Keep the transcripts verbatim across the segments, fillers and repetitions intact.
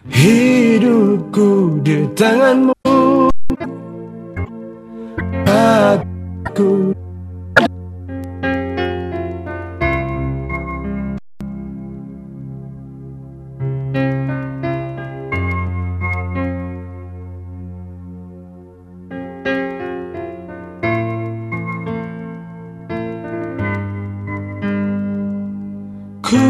Hidupku di tanganmu, aku Ku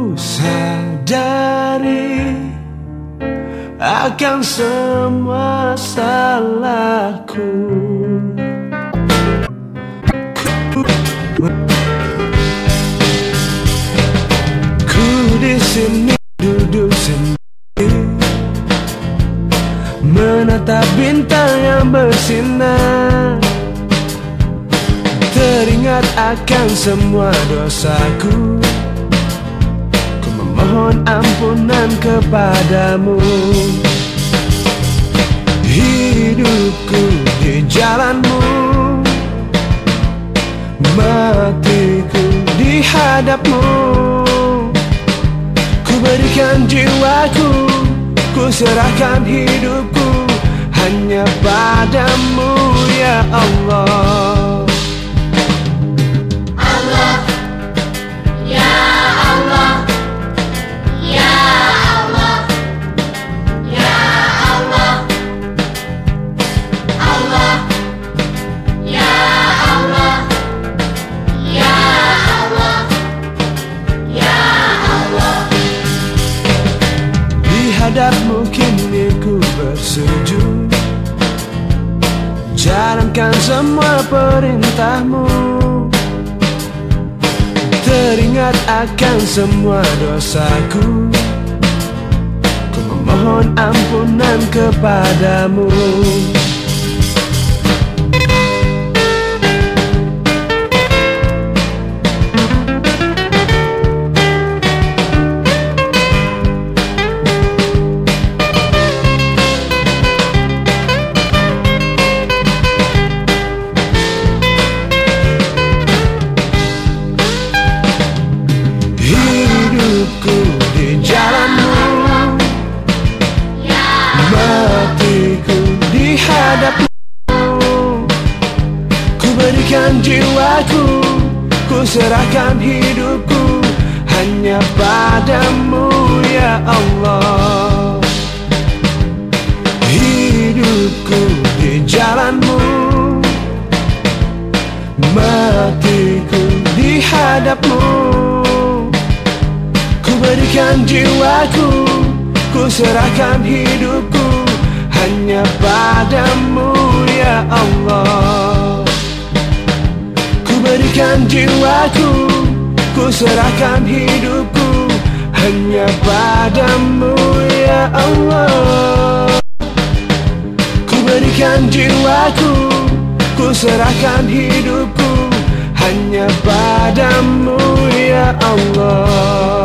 sadari akan semua salahku. Ku di sini duduk sendiri, menatap bintang yang bersinar, teringat akan semua dosaku. Mohon ampunan kepadamu. Hidupku di jalanmu, matiku di hadapmu. Ku berikan jiwaku, ku serahkan hidupku hanya padamu ya Allah. Hadapmu kini ku bersujud, jalankan semua perintahmu, teringat akan semua dosaku. Ku memohon ampunan kepadamu. Hidupku di jalanmu, matiku di hadapmu. Ku berikan jiwaku, ku serahkan hidupku hanya padamu ya Allah. Hidupku di jalanmu, matiku di hadapmu. Berikan jiwaku, ku serahkan hidupku hanya padamu ya Allah. Ku berikan jiwaku, ku serahkan hidupku hanya padamu ya Allah. Ku berikan jiwaku, ku serahkan hidupku hanya padamu ya Allah.